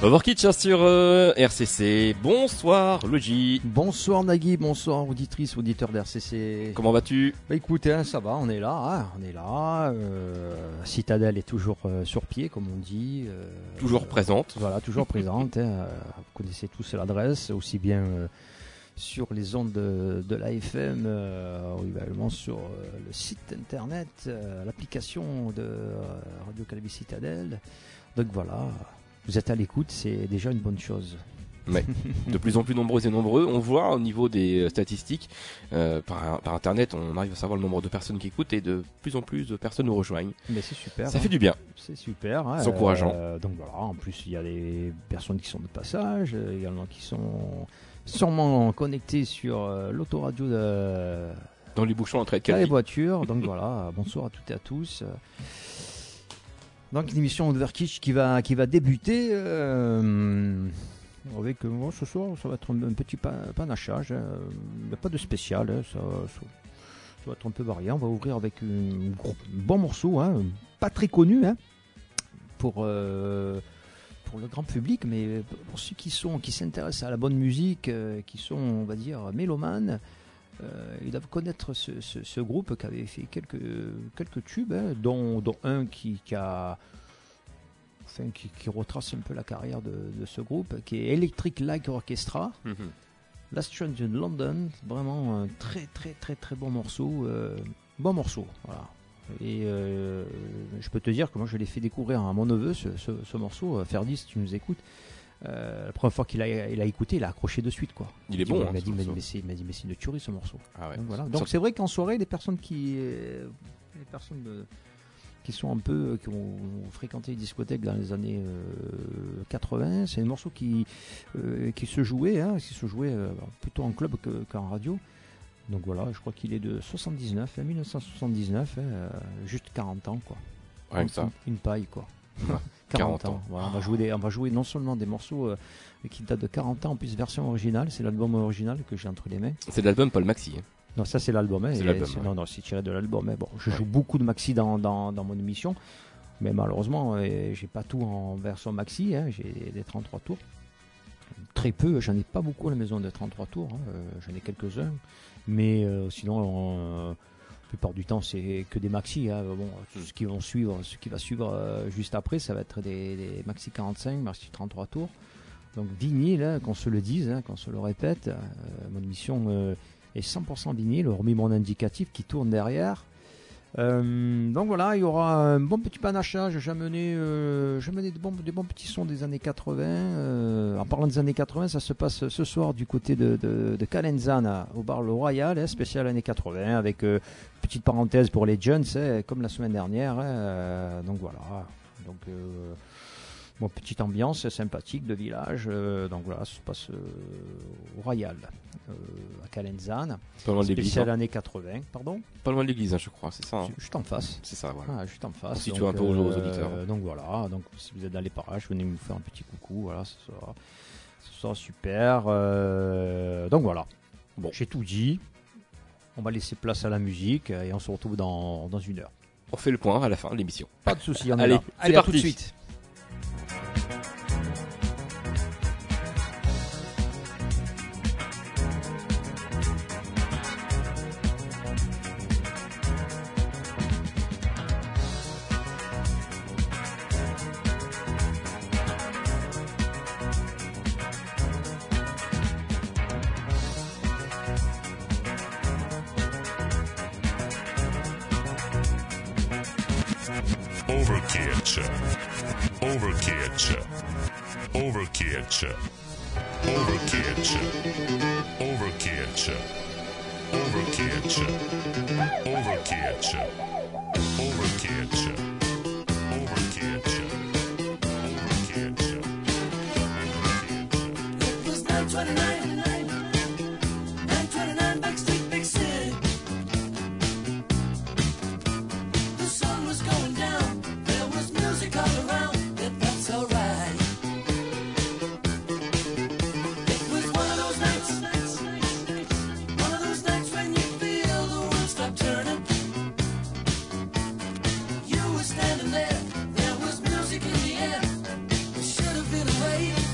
Overkitsch sur RCC. Bonsoir Luigi. Bonsoir Nagui, bonsoir auditrices, auditeurs d'RCC. Comment vas-tu? Bah écoute, ça va, on est là. Citadelle est toujours sur pied, comme on dit. Toujours présente. Voilà, toujours présente. Vous connaissez tous l'adresse, aussi bien sur les ondes de l'AFM, également sur le site internet, l'application de Radio Calvi Citadelle. Donc voilà, vous êtes à l'écoute, c'est déjà une bonne chose. Ouais. De plus en plus nombreux et nombreux. On voit au niveau des statistiques, par internet, on arrive à savoir le nombre de personnes qui écoutent et de plus en plus de personnes nous rejoignent. Mais c'est super. Ça fait du bien. C'est super. C'est encourageant. Donc voilà, en plus il y a des personnes qui sont de passage, également qui sont sûrement connectées sur l'autoradio dans les bouchons entrée de Calvi. Calvi. Les voitures. Donc voilà, bonsoir à toutes et à tous. Donc une émission Overkitsch qui va débuter avec ce soir, ça va être un petit panachage. Il n'y a pas de spécial, ça va être un peu varié. On va ouvrir avec un bon morceau, pas très connu pour le grand public, mais pour ceux qui s'intéressent à la bonne musique, qui sont, on va dire, mélomanes. Ils doivent connaître ce groupe qui avait fait quelques tubes, dont un qui retrace un peu la carrière de ce groupe, qui est Electric Light Orchestra. Last Train in London, vraiment un très très très très bon morceau. Voilà. Et je peux te dire que moi je l'ai fait découvrir à mon neveu ce morceau. Ferdi, si tu nous écoutes. La première fois qu'il a écouté, il a accroché de suite, quoi. Il est bon. Il m'a dit mais c'est une tuerie ce morceau. Ah ouais. Donc, voilà. Donc c'est vrai qu'en soirée, les personnes qui sont un peu, qui ont fréquenté les discothèques dans les années 80, c'est un morceau qui se jouait, plutôt en club qu'en radio. Donc voilà, je crois qu'il est de 1979, juste 40 ans, quoi. Rien que ça. Une paille, quoi. 40 ans. Voilà, on va jouer non seulement des morceaux qui datent de 40 ans, en plus version originale, c'est l'album original que j'ai entre les mains. C'est de l'album Paul Maxi. Non, ça c'est l'album. Non, c'est tiré de l'album. Mais bon, je joue beaucoup de maxi dans mon émission, mais malheureusement, j'ai pas tout en version maxi. J'ai des 33 tours. Très peu, j'en ai pas beaucoup à la maison de 33 tours. J'en ai quelques-uns, mais sinon. La plupart du temps, c'est que des maxi. Bon, ce qui va suivre juste après, ça va être des maxi 45, maxi 33 tours. Donc vinyle, qu'on se le dise, qu'on se le répète. Mon émission est 100% vinyle, hormis mon indicatif qui tourne derrière. Donc voilà, il y aura un bon petit panachage. J'ai amené des bons petits sons des années 80. En parlant des années 80, ça se passe ce soir du côté de Calenzane au bar Le Royal, spécial années 80, avec petite parenthèse pour les jeunes, comme la semaine dernière. Donc voilà. Donc petite ambiance sympathique de village. Donc voilà, ça se passe au Royal, à Calenzane. Pas loin de l'église. Spécial années 80, pardon. Pas loin de l'église, je crois, c'est ça. Juste en face. C'est ça, voilà. Juste en face. Si tu veux un peu aux auditeurs. Donc voilà, donc si vous êtes dans les parages, venez nous faire un petit coucou. Voilà, ce sera super. Donc voilà. Bon, j'ai tout dit. On va laisser place à la musique et on se retrouve dans une heure. On fait le point à la fin de l'émission. Pas de souci, on est Allez, là. c'est parti. À tout de suite. Overkitsch. Overkitsch. Overkitsch. Overkitsch. Overkitsch. Overkitsch. Overkitsch. Overkitsch. Overkitsch. Overkitsch. It was 929 Backstreet Big City. The sun was going down. There was music all around. That's alright. It was one of those nights when you feel the world stop turning. You were standing there. There was music in the air. It should have been away.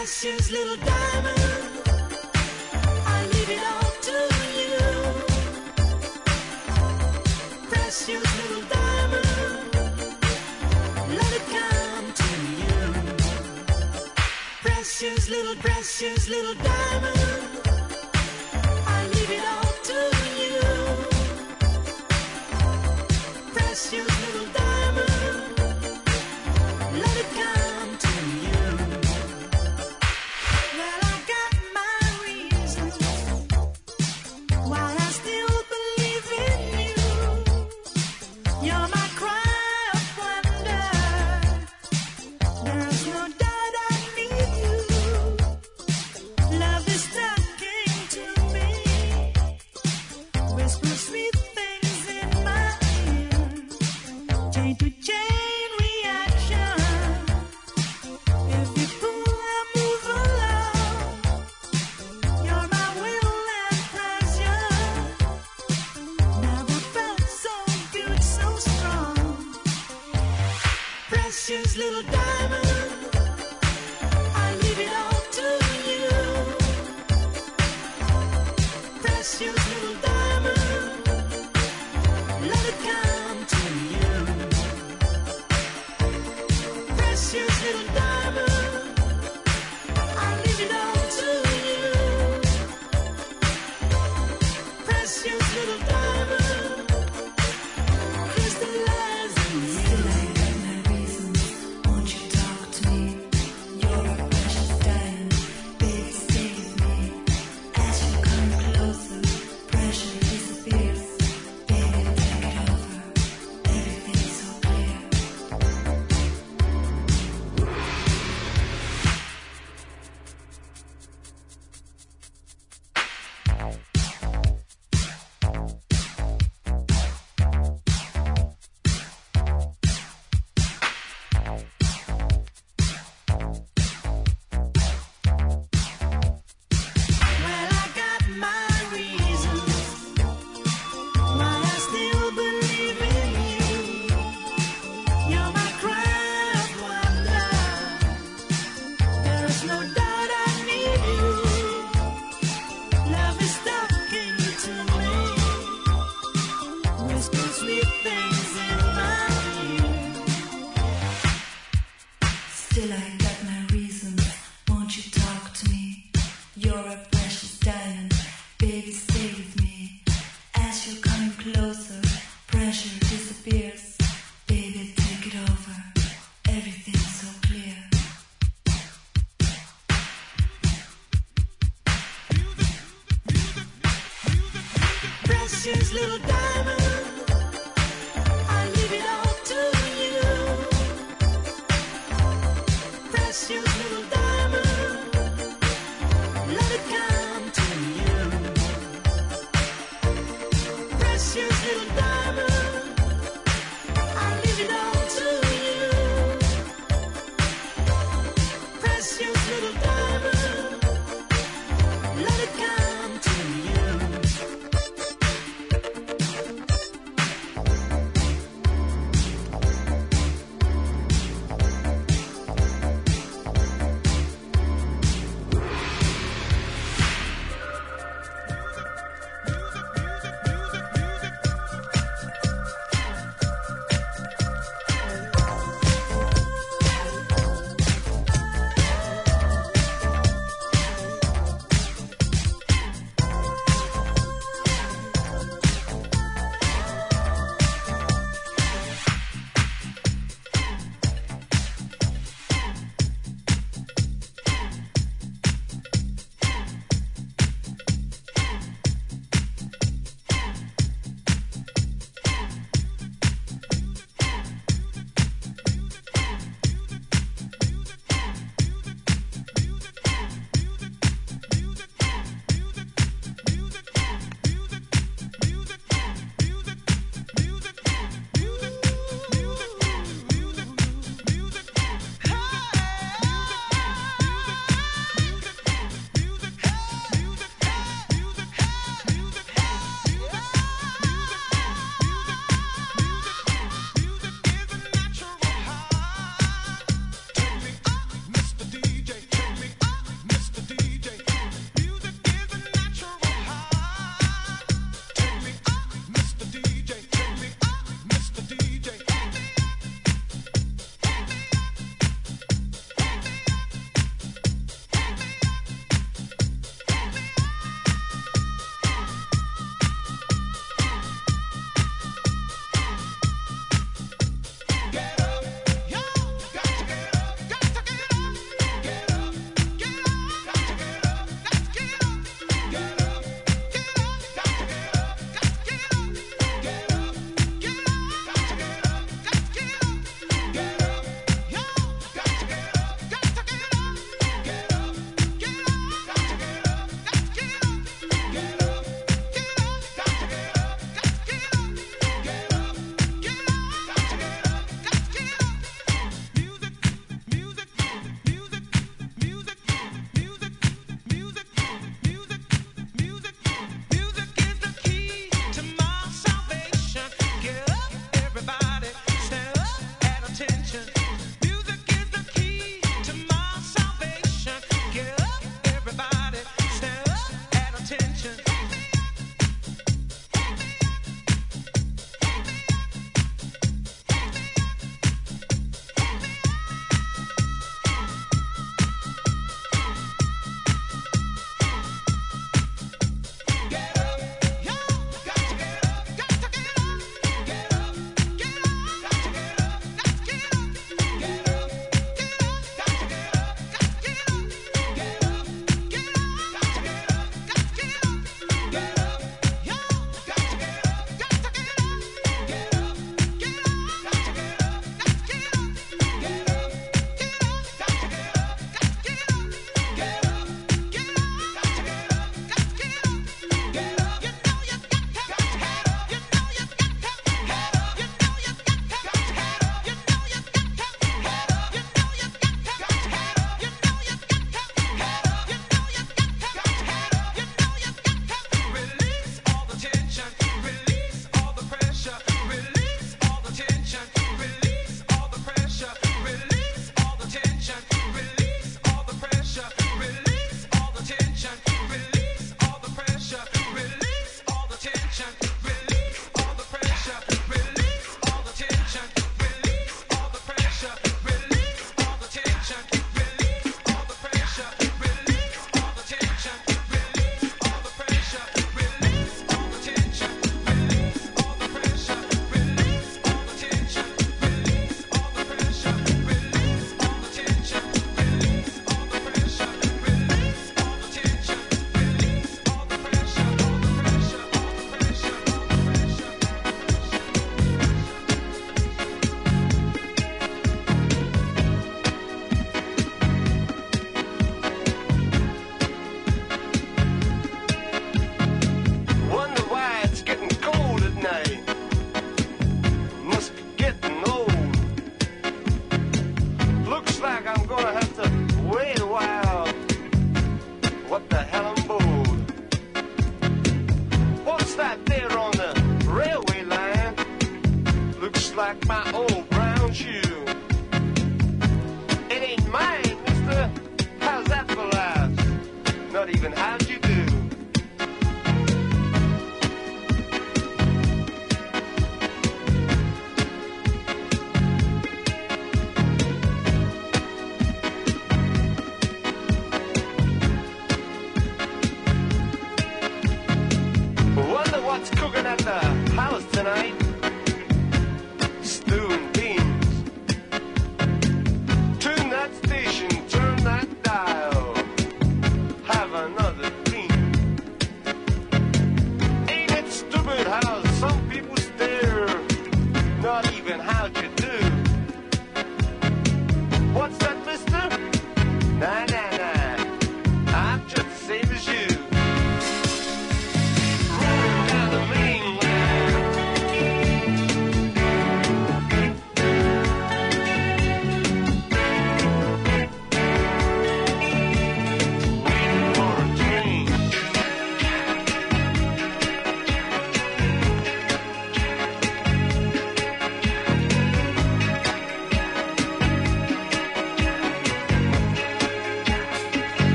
Precious little diamond, I leave it all to you. Precious little diamond, let it come to you. Precious little diamond, I leave it all to you. Precious little diamond, let it come to you. Well, I got my reasons why I still believe in you. You're my cry of wonder. There's no doubt I need you. Love is talking to me. Whisper sweet things in my ear. Chain to chain reaction. If you pull, I move along. You're my will and pleasure. Never felt so good, so strong. Precious little diamond, I leave it all to you. Precious little diamond, let it come to you. Precious little diamond, I leave it all to you. Precious little diamond, crystallize in you. Still I got my reasons. Won't you talk to me? You're a precious diamond. Baby, stay with me. As you come closer, pressure disappears. Baby, take it over. Everything's so clear. Well, I got my reasons why I still believe in you. You're my cry of wonder. There's no doubt I need you. Love is talking to me. Whisper sweet things in my ear. Still I got my reasons. Won't you talk to me? You're a precious diamond. Baby, stay with me. As you're coming closer, pressure disappears. Baby, take it over. Everything's so clear. Precious little diamond, I leave it all to you. Precious little diamond, let it come to you. Precious little diamond, I leave it all to you. Precious little diamond, let it come to you.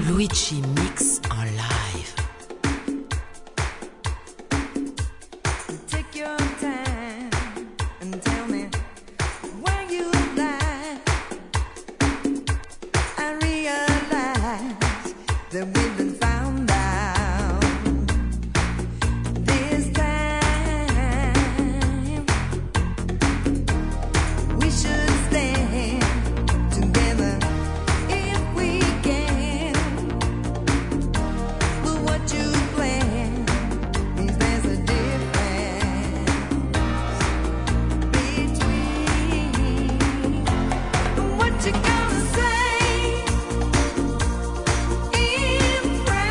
Luigi Mix en live. Take your time and tell me where you lie. I realize that we've been found out. This time we should stand together if we can. But what you plan means there's a difference between what you gonna say in private.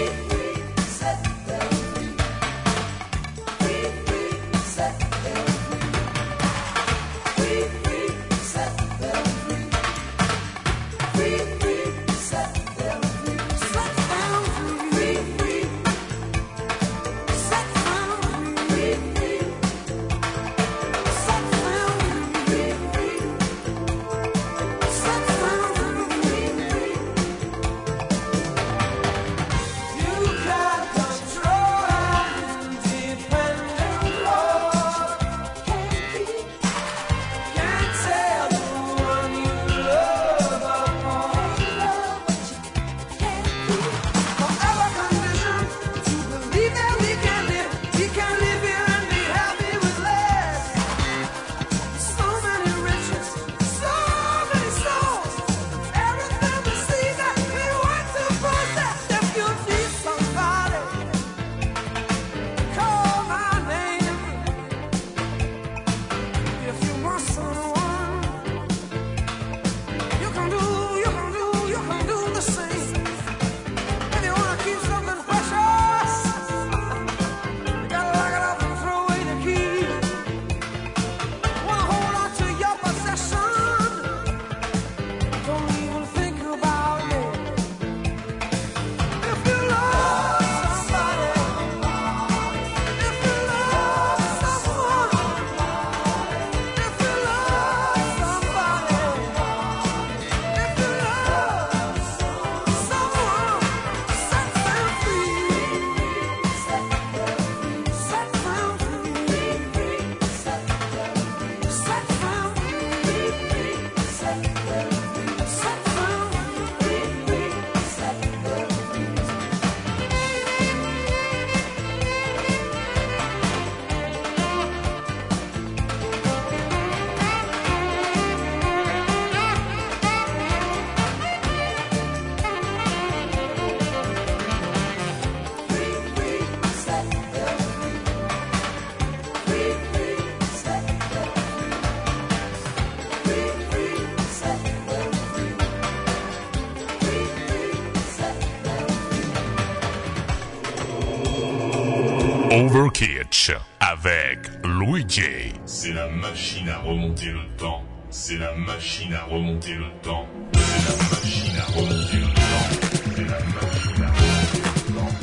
Overkitsch avec Louis J. C'est la machine à remonter le temps. C'est la machine à remonter le temps. C'est la machine à remonter le temps. C'est la machine à remonter le temps.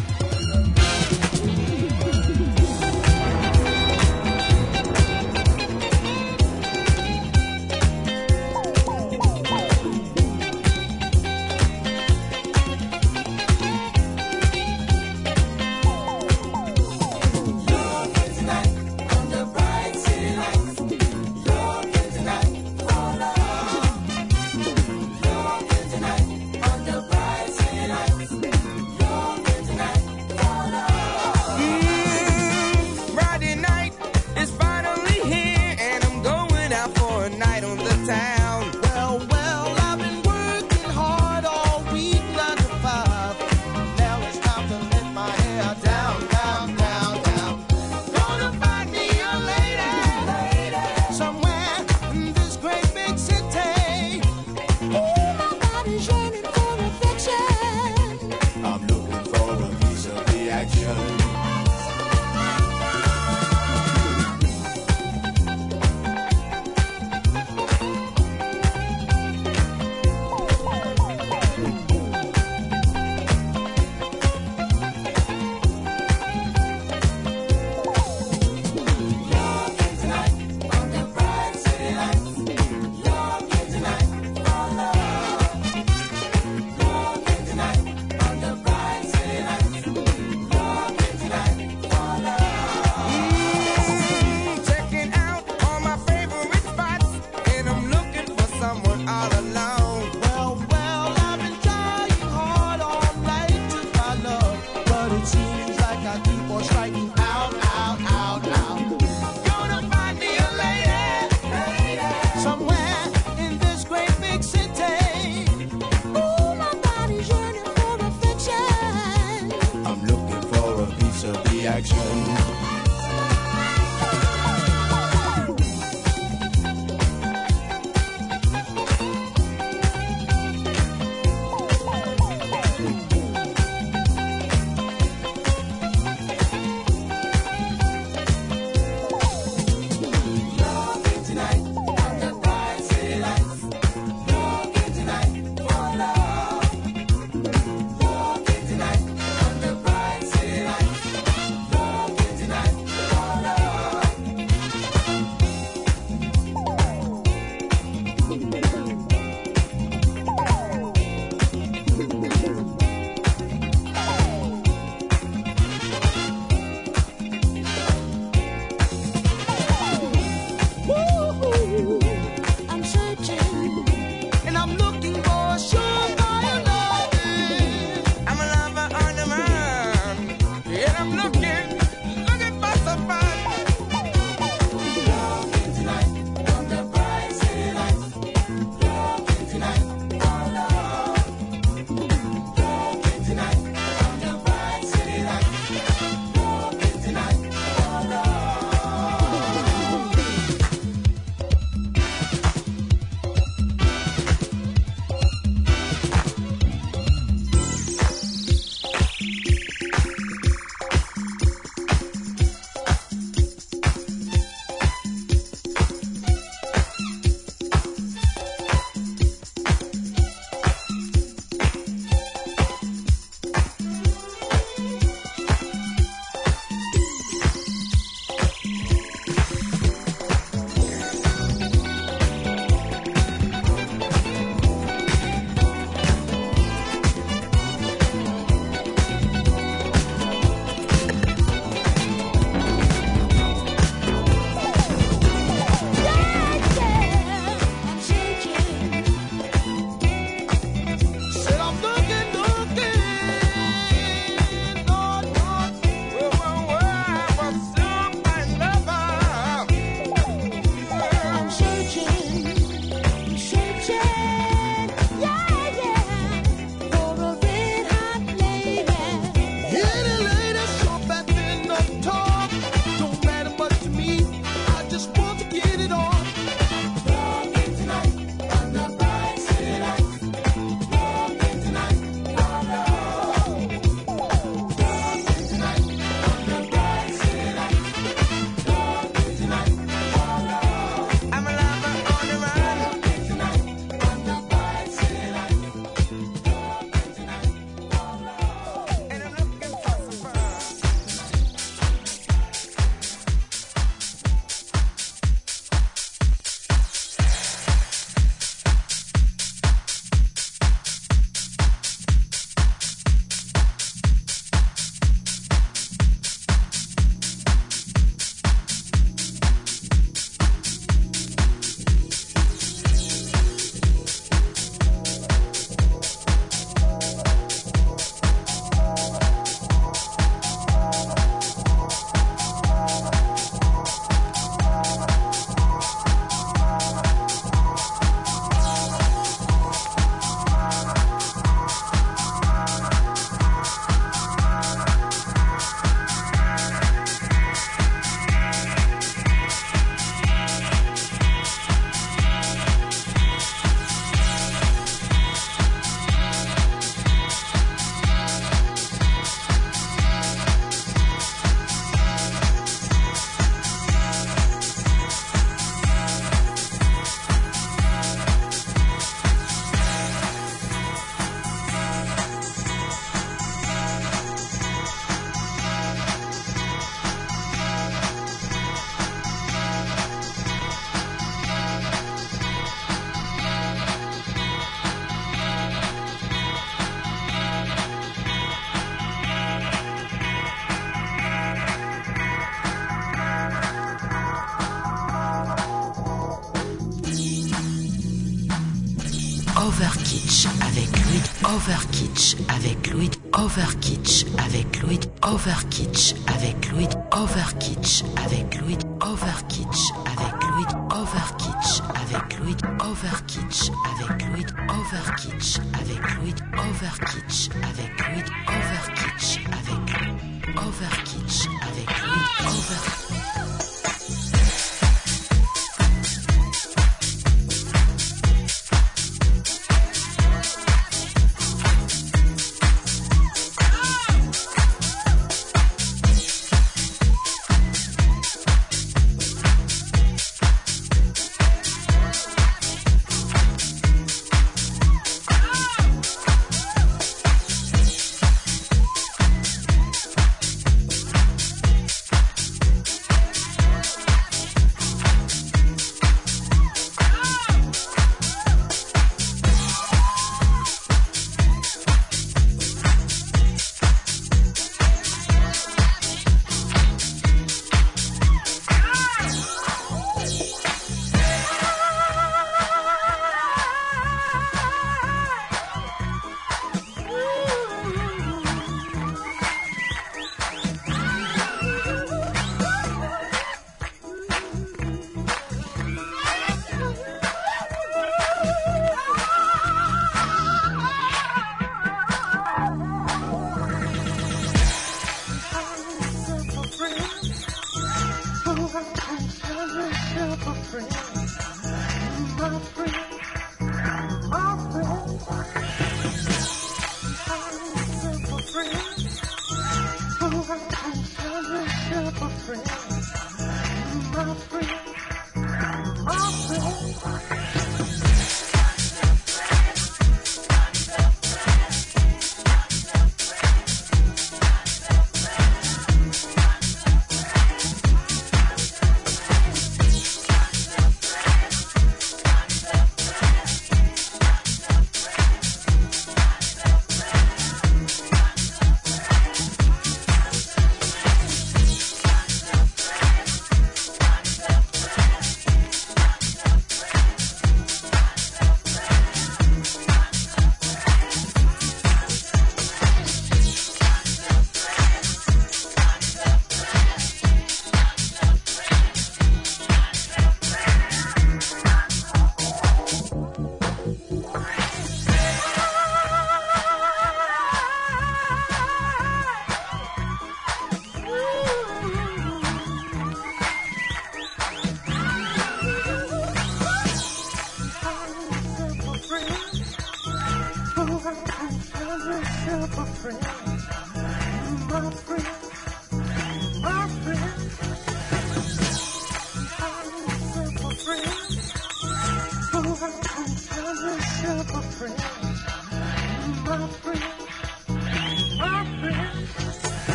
Overkitsch avec Louis. Overkitsch avec Louis. Overkitsch avec Louis. Overkitsch avec Louis. Overkitsch avec Louis. Overkitsch avec Louis. Overkitsch avec Louis. Overkitsch avec Louis. Overkitsch avec Louis. Overkitsch avec Louis. Overkitsch avec Louis.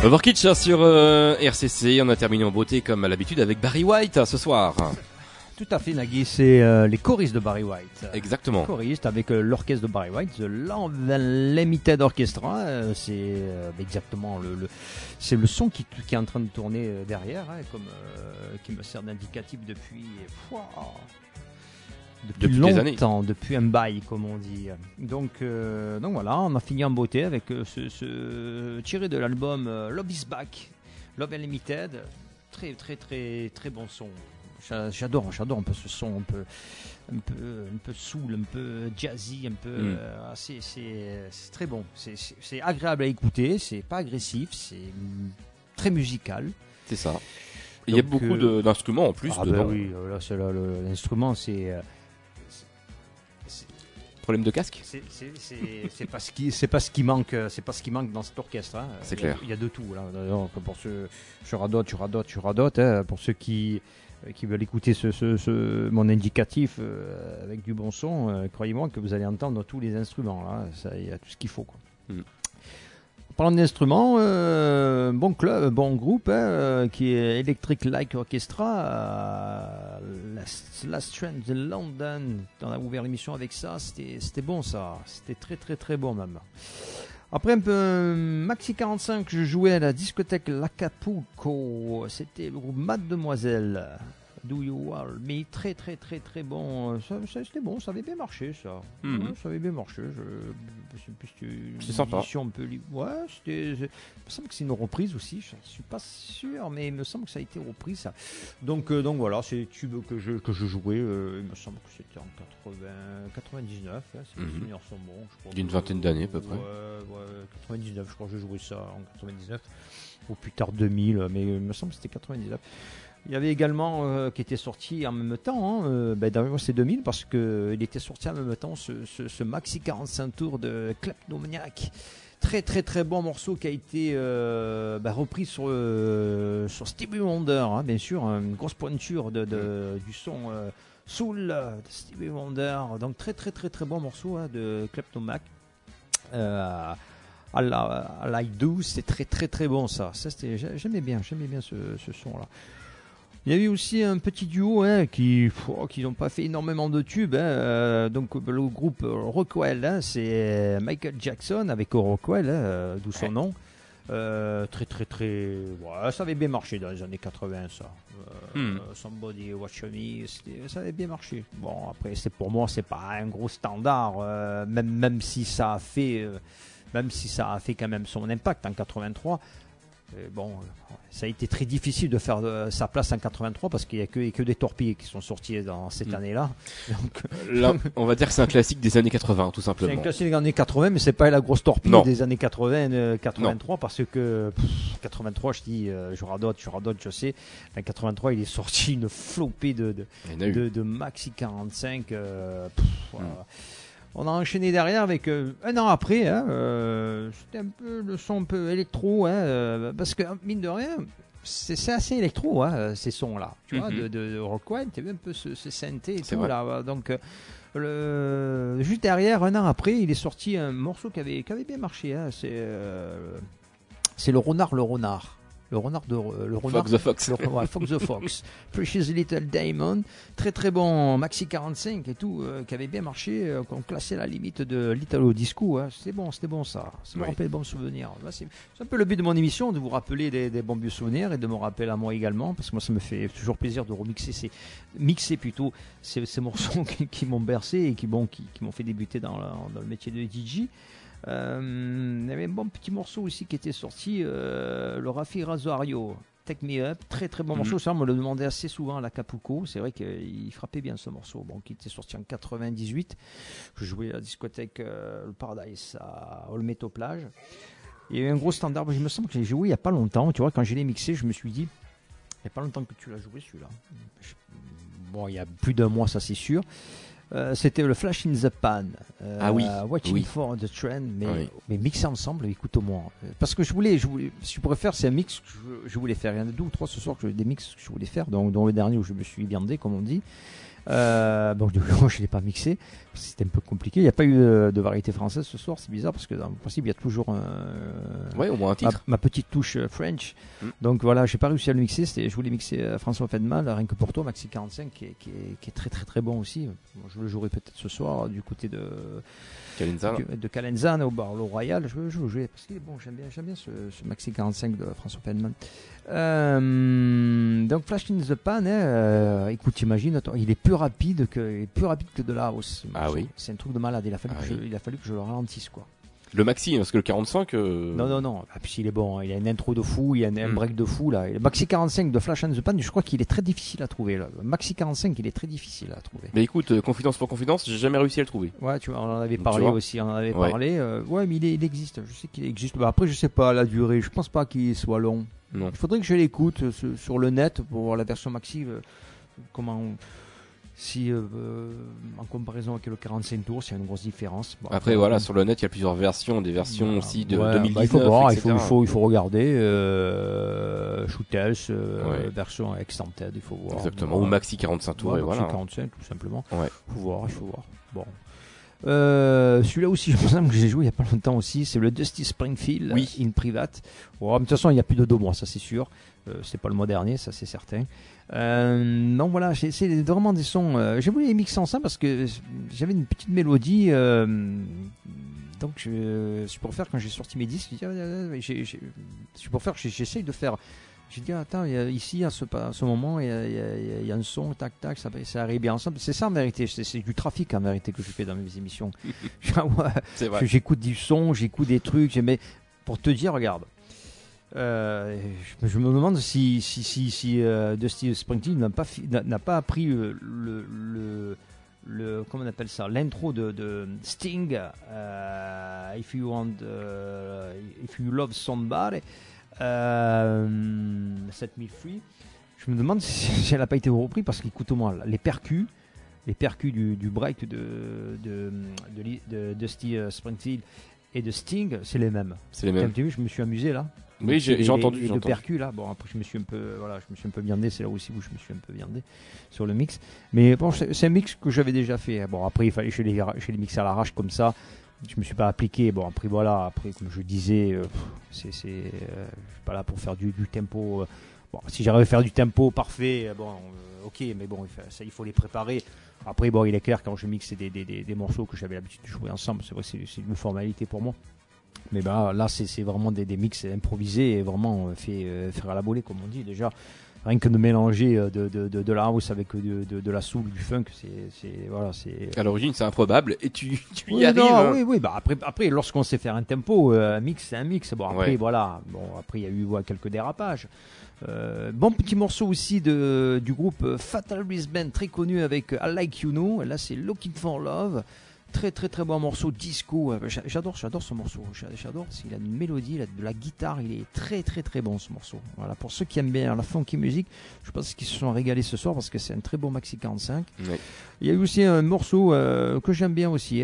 Overkitch sur RCC, on a terminé en beauté comme à l'habitude avec Barry White ce soir. Tout à fait, Nagui, c'est les choristes de Barry White. Exactement. Les choristes avec l'orchestre de Barry White, The Limited Orchestra, c'est exactement c'est le son qui est en train de tourner derrière, qui me sert d'indicatif depuis longtemps, depuis un bail comme on dit. Donc voilà, on a fini en beauté avec ce tiré de l'album Love Is Back, Love Unlimited, très très très très bon son. J'adore un peu ce son, un peu soul, un peu jazzy, un peu. C'est très bon. C'est agréable à écouter. C'est pas agressif. C'est très musical. C'est ça. Il y a beaucoup d'instruments en plus dedans. Oui, là, l'instrument c'est. Problème de casque. C'est pas ce qui manque. C'est pas ce qui manque dans cet orchestre. Hein. C'est clair. Il y a de tout là. D'ailleurs, pour ceux, je radote. Hein, pour ceux qui veulent écouter mon indicatif avec du bon son, croyez-moi que vous allez entendre tous les instruments. Là, il y a tout ce qu'il faut. Quoi. Parlant d'instruments, bon groupe qui est Electric Light Orchestra, Last Train de London. On a ouvert l'émission avec ça, c'était bon ça, c'était très très très bon même. Après un peu Maxi 45, je jouais à la discothèque l'Acapulco, c'était le groupe Mademoiselle. Do You All Me, très très très très bon. C'était bon, ça avait bien marché ça. Ouais, ça avait bien marché. C'est sympa. Un peu ouais, il me semble que c'est une reprise aussi. Je suis pas sûr, mais il me semble que ça a été repris ça. Donc voilà, c'est les tubes que je jouais. Il me semble que c'était en 99. Hein, si mes souvenirs sont bons. Je crois d'une vingtaine d'années à peu près. Ouais, 99. Je crois que je jouais ça en 99 ou plus tard 2000, mais il me semble que c'était 99. Il y avait également qui était sorti en même temps, d'ailleurs c'est 2000 parce qu'il était sorti en même temps ce Maxi 45 tours de Kleptomaniac. Très très très bon morceau qui a été repris sur Stevie Wonder, hein, bien sûr, une grosse pointure du son soul de Stevie Wonder. Donc très très très très bon morceau de Kleptomaniac. I Like Do, c'est très très très bon ça. J'aimais bien ce son là. Il y avait aussi un petit duo qui n'ont pas fait énormément de tubes. Donc le groupe Rockwell, c'est Michael Jackson avec Rockwell, d'où son nom. Très très très. Ouais, ça avait bien marché dans les années 80 ça. Somebody Watch Me, ça avait bien marché. Bon après pour moi c'est pas un gros standard, même si ça a fait quand même son impact en 83. Bon, ça a été très difficile de faire sa place en 83 parce qu'il n'y a que des torpilles qui sont sortis dans cette année-là. Donc, là, on va dire que c'est un classique des années 80, tout simplement. C'est un classique des années 80, mais c'est pas la grosse torpille des années 80, 83, parce que 83, je dis, je radote, je sais. En 83, il est sorti une flopée de Maxi 45. On a enchaîné derrière avec un an après, c'était un peu le son un peu électro, parce que mine de rien, c'est assez électro, ces sons-là, tu vois, de Rockwell, tu as vu un peu ce synthé et tout vrai. Là, donc juste derrière, un an après, il est sorti un morceau qui avait bien marché, c'est le renard. Le renard Fox the Fox. Fox the Fox. Precious Little Diamond. Très très bon Maxi 45 et tout, qui avait bien marché, qu'on classait à la limite de l'Italo Disco. C'était bon ça. Ça me rappelle des bons souvenirs. C'est un peu le but de mon émission, de vous rappeler des bons vieux souvenirs et de me rappeler à moi également, parce que moi ça me fait toujours plaisir de remixer ces morceaux qui m'ont bercé et qui m'ont fait débuter dans le métier de DJ. Il y avait un bon petit morceau aussi qui était sorti, le Rafi Razoario, Take Me Up, très très bon morceau. Ça, on me le demandait assez souvent à l'Acapulco. C'est vrai qu'il frappait bien ce morceau. Bon, qui était sorti en 98. Je jouais à la discothèque le Paradise à Olmeto Plage. Il y a eu un gros standard. Je me semble que j'ai joué il n'y a pas longtemps. Tu vois, quand je l'ai mixé, je me suis dit, il n'y a pas longtemps que tu l'as joué celui-là. Bon, il y a plus d'un mois, ça c'est sûr. C'était le Flash in the Pan. Watching for the Trend, mais mixé ensemble, écoute au moins. Parce que je voulais, si tu préfères, c'est un mix que je voulais faire. Il y en a 2 ou 3 ce soir, des mix que je voulais faire, dont le dernier où je me suis viandé, comme on dit. Bon, je l'ai pas mixé, c'était un peu compliqué. Il n'y a pas eu de variété française ce soir, c'est bizarre parce que dans le principe il y a toujours au moins un titre. Ma petite touche French. Donc voilà, j'ai pas réussi à le mixer. Je voulais mixer François Feldman, rien que pour toi, Maxi 45, qui est très très très bon aussi. Bon, je le jouerai peut-être ce soir du côté de Calenzane au bar Le Royal. Je veux jouer parce qu'il est bon. J'aime bien ce Maxi 45 de François Feldman. Donc Flash in the Pan, écoute, imagine, il est plus rapide que de la house. Ah oui. C'est un truc de malade. Il a fallu que je le ralentisse, quoi. Le maxi, parce que le 45... Non. Ah, puis il est bon, il a une intro de fou, il y a un break de fou là. Le maxi 45 de Flash and the Pan, je crois qu'il est très difficile à trouver là. Le maxi 45, il est très difficile à trouver. Mais écoute, confidence pour confidence, j'ai jamais réussi à le trouver. Ouais, tu vois, on en avait parlé aussi, ouais, mais il existe, je sais qu'il existe. Bah, après, je sais pas la durée, je pense pas qu'il soit long. Non. Il faudrait que je l'écoute sur le net pour voir la version maxi, si en comparaison avec le 45 tours, il y a une grosse différence. Bon, après voilà, sur le net il y a plusieurs versions, des versions aussi de 2019. Il faut voir, etc. il faut regarder Shootels, version extended, il faut voir. Exactement, ou maxi 45 tours, et maxi voilà. 45 tout simplement. Ouais. Il faut voir. Bon. Celui-là aussi, je me sens que j'ai joué il n'y a pas longtemps aussi, c'est le Dusty Springfield in Private. Bon, de toute façon, il n'y a plus de 2 mois, ça c'est sûr. C'est pas le mois dernier, ça c'est certain. Donc voilà, c'est vraiment des sons. J'ai voulu les mixer ensemble parce que j'avais une petite mélodie. Donc je pour faire quand j'ai sorti mes disques, je pour faire j'essaye de faire. J'ai dit attends, ici à ce moment il y a un son, tac ça arrive bien ensemble. C'est ça en vérité, c'est du trafic en vérité que je fais dans mes émissions. C'est vrai. J'écoute du son, j'écoute des trucs, mais pour te dire, regarde. Je me demande si Dusty Springfield n'a pas appris le comment on appelle ça, l'intro de Sting, if you love somebody, Set Me Free. Je me demande si elle n'a pas été repris parce qu'écoute-moi, les percus du break de Dusty Springfield et de Sting, c'est les mêmes. C'est les mêmes. Tu as vu, je me suis amusé là. Oui, j'ai entendu. Le percu là, bon après je me suis un peu viandé, c'est là aussi où je me suis un peu viandé sur le mix. Mais bon, c'est un mix que j'avais déjà fait. Bon après il fallait je les mixer à l'arrache comme ça. Je me suis pas appliqué. Bon après voilà, après comme je disais, je suis pas là pour faire du tempo. Bon, si j'arrive à faire du tempo parfait, ok, mais bon, il faut les préparer. Après, bon, il est clair quand je mixe des morceaux que j'avais l'habitude de jouer ensemble, c'est vrai que c'est une formalité pour moi. Mais là, c'est vraiment des mix improvisés et vraiment faire à la volée, comme on dit. Déjà, rien que de mélanger de la house avec de la soul, du funk, c'est à l'origine, c'est improbable et tu y oui, arrives. Non, oui. Bah après, lorsqu'on sait faire un tempo, un mix, c'est un mix. Bon, après, voilà. Bon, après, il y a eu quelques dérapages. Bon petit morceau aussi du groupe Fatal Brisbane, très connu avec I Like You Know. Là, c'est Looking for Love. Très très très bon morceau disco. J'adore ce morceau. J'adore. Il a une mélodie, il a de la guitare. Il est très très très bon ce morceau. Voilà, pour ceux qui aiment bien la funky music, je pense qu'ils se sont régalés ce soir parce que c'est un très bon maxi 45. Oui. Il y a eu aussi un morceau que j'aime bien aussi,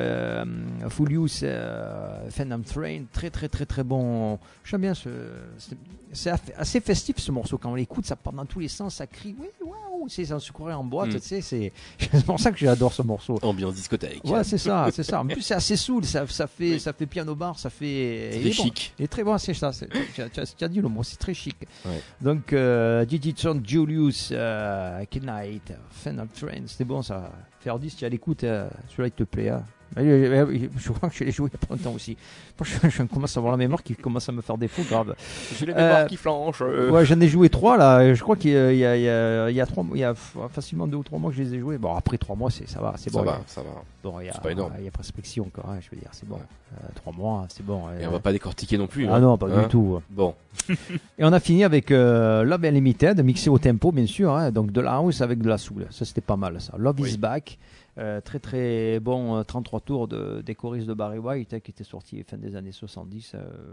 Full Use Phantom Train. Très très très très bon. J'aime bien c'est assez festif ce morceau. Quand on l'écoute, ça part dans tous les sens, ça crie. Oui, waouh, c'est ça se courait en boîte. Tu sais, c'est pour ça que j'adore ce morceau. Ambiance discothèque. Ouais, c'est ça. En plus, c'est assez soul, ça fait piano bar, ça fait. C'est chic. Il est très bon, c'est ça. Tu as dit le mot, c'est très chic. Ouais. Donc, Gigi John Julius, Knight, Phantom Train, c'était bon ça. Ferdi, si tu as l'écoute, celui-là il te plaît. Hein. Je crois que je l'ai joué il y a pas longtemps aussi. Je commence à avoir la mémoire qui commence à me faire défaut, grave. J'ai les mémoires qui flanchent. Ouais, j'en ai joué 3 là. Je crois qu'il y a facilement 2 ou 3 mois que je les ai joués. Bon, après 3 mois, ça va, c'est bon. Ça va. Bon, c'est pas énorme. Il y a prescription encore, je veux dire, c'est bon. 3 mois, c'est bon. Et on va pas décortiquer non plus. Ah non, pas du tout. Bon. Et on a fini avec Love Unlimited, mixé au tempo, bien sûr. Donc de la house avec de la soul. Ça, c'était pas mal, ça. Love is Back. Très très bon 33 tours des choristes de Barry White qui était sorti fin des années 70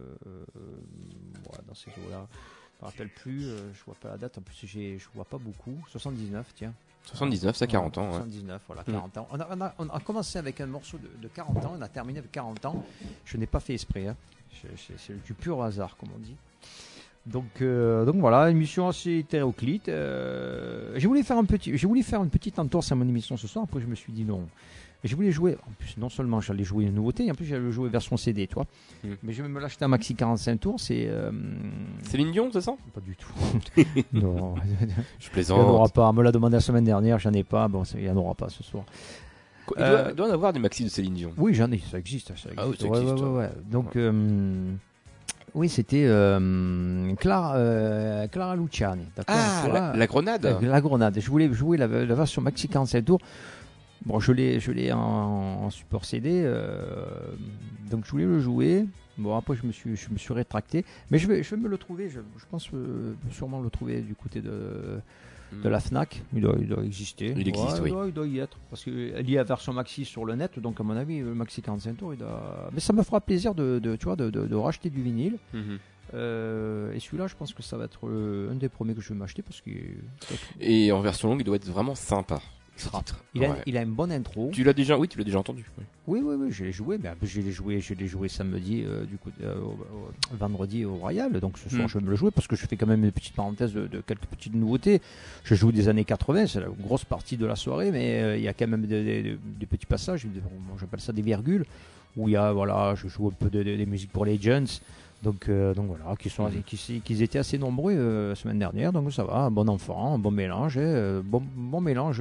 dans ces jours-là. Je me rappelle plus, je vois pas la date, en plus je vois pas beaucoup. 79, tiens. 79, c'est 40 ans. 79, voilà, 40 ans. On a commencé avec un morceau de 40 ans, on a terminé avec 40 ans. Je n'ai pas fait exprès, hein. C'est du pur hasard, comme on dit. Donc voilà, une émission assez hétéroclite. J'ai voulu faire une petite entorse à mon émission ce soir. Après, je me suis dit non. Et je voulais jouer. En plus, non seulement j'allais jouer une nouveauté, en plus j'allais jouer version CD, toi. Mais je vais me l'acheter un maxi 45 tours. C'est Céline Dion, c'est ça? Pas du tout. Non. Je Il plaisante. n'y en aura pas. On me l'a demandé la semaine dernière, j'en ai pas. Bon, il n'y en aura pas ce soir. Il doit en avoir des maxi de Céline Dion. Oui, j'en ai. Ça existe. Ah oui, ça existe. Ouais. Donc, oui, c'était Clara Luciani. D'accord. Ah, la grenade. La grenade. Je voulais jouer la version maxi 47 tours. Bon, je l'ai en support CD, donc je voulais le jouer. Bon, après je me suis rétracté, mais je vais me le trouver. Je pense sûrement le trouver du côté de la Fnac. Il doit exister. Il existe, oui. Il doit y être, parce qu'il y a version maxi sur le net, donc à mon avis le maxi 45 tours, mais ça me fera plaisir de racheter du vinyle. Et celui-là, je pense que ça va être un des premiers que je vais m'acheter parce que. Et en version longue, il doit être vraiment sympa. Il a une bonne intro. Tu l'as déjà entendu. Oui, je l'ai joué. Mais je l'ai joué samedi, vendredi au Royal. Donc ce soir, je vais me le jouer parce que je fais quand même une petite parenthèse de quelques petites nouveautés. Je joue des années 80, c'est la grosse partie de la soirée, mais il y a quand même des petits passages. J'appelle ça des virgules où il y a je joue un peu des musiques pour les jeunes. Donc voilà, qui étaient assez nombreux la semaine dernière, donc ça va, un bon enfant, un bon mélange, bon mélange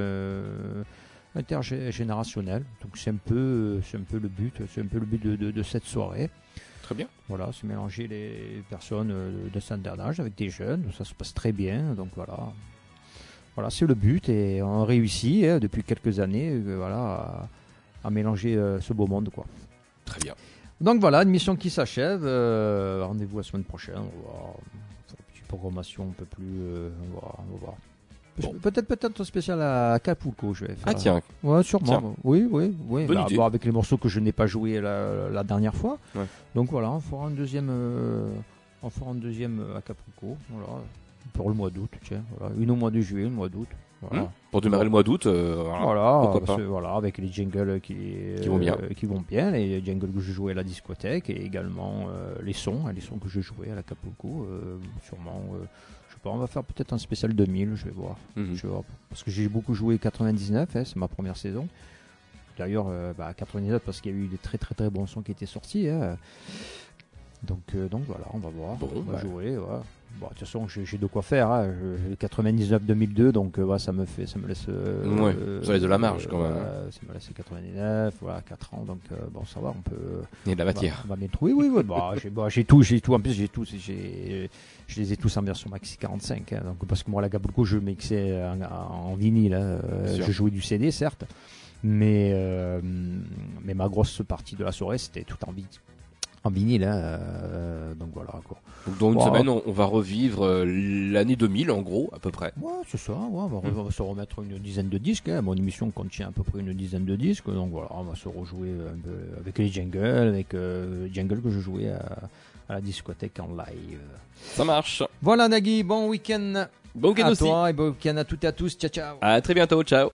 intergénérationnel. Donc c'est un peu le but, de cette soirée. Très bien. Voilà, c'est mélanger les personnes de certain âge avec des jeunes, ça se passe très bien. Donc voilà, c'est le but et on réussit depuis quelques années, à mélanger ce beau monde, quoi. Très bien. Donc voilà, une mission qui s'achève. Rendez-vous la semaine prochaine. On va voir une petite programmation un peu plus. On va voir. Bon. Peut-être un spécial à Acapulco, je vais faire. Ah tiens. Ouais, sûrement. Tiens. Oui. Bonne idée. Avec les morceaux que je n'ai pas joués la dernière fois. Ouais. Donc voilà, on fera un deuxième. Acapulco. Voilà. Pour le mois d'août, tiens. Voilà. Une au mois de juillet, une au mois d'août. Voilà. Pour démarrer le mois d'août, pourquoi pas. Avec les jingles qui vont bien, les jingles que je jouais à la discothèque et également les sons que je jouais à l'Acapulco. Sûrement, je sais pas, on va faire peut-être un spécial 2000, je vais voir. Parce que j'ai beaucoup joué 99, c'est ma première saison. D'ailleurs, 99 parce qu'il y a eu des très très très bons sons qui étaient sortis. Donc voilà, on va voir, on va jouer. Ouais. Bon, de toute façon, j'ai de quoi faire. J'ai 99-2002, donc ça me laisse. Ça laisse de la marge quand même. Ça me laisse 99, 4 ans, donc ça va, on peut. Il y a de la matière. On va mettre. Oui. J'ai tout. En plus, je les ai tous en version maxi 45. Donc parce que moi, la Acapulco, je mixais en vinyle. Je jouais du CD, certes, mais ma grosse partie de la soirée, c'était tout en vinyle, donc voilà quoi. Donc dans une semaine, on va revivre l'année 2000 en gros, à peu près. Ouais, c'est ça. On va se remettre une dizaine de disques. Mon émission contient à peu près une dizaine de disques, donc voilà, on va se rejouer un peu avec les jingles, jingles que je jouais à la discothèque en live. Ça marche. Voilà Nagui, bon week-end. Bon week-end à aussi. toi et bon week-end à toutes et à tous. Ciao. À très bientôt. Ciao.